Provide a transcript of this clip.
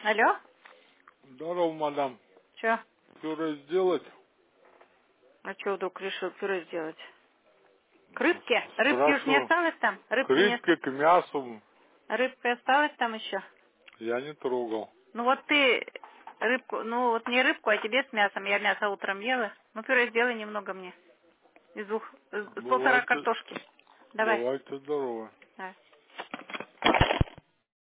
Алло? Здорово, мадам. Чё? Пюре сделать? А чё вдруг решил пюре сделать? К рыбке? Рыбки уж не Спрашиваю. осталось там? К Рыбки не... рыбке, к мясу Рыбка осталась там еще? я не трогал. Ну вот ты рыбку, ну вот не рыбку, а тебе с мясом. Я мясо утром ела. Ну пюре сделай немного мне. Из полтора Бывайте, картошки. Давай. бывайте здоровы.